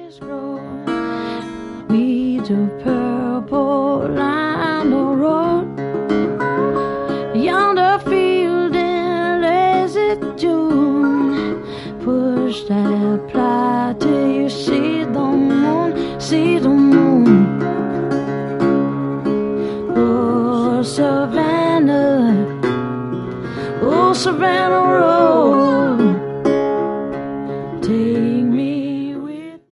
trees grow, weeds of purple line the road. Yonder field in lazy June, push that plow till you see the moon, see the moon. Oh, Savannah, oh, Savannah Road.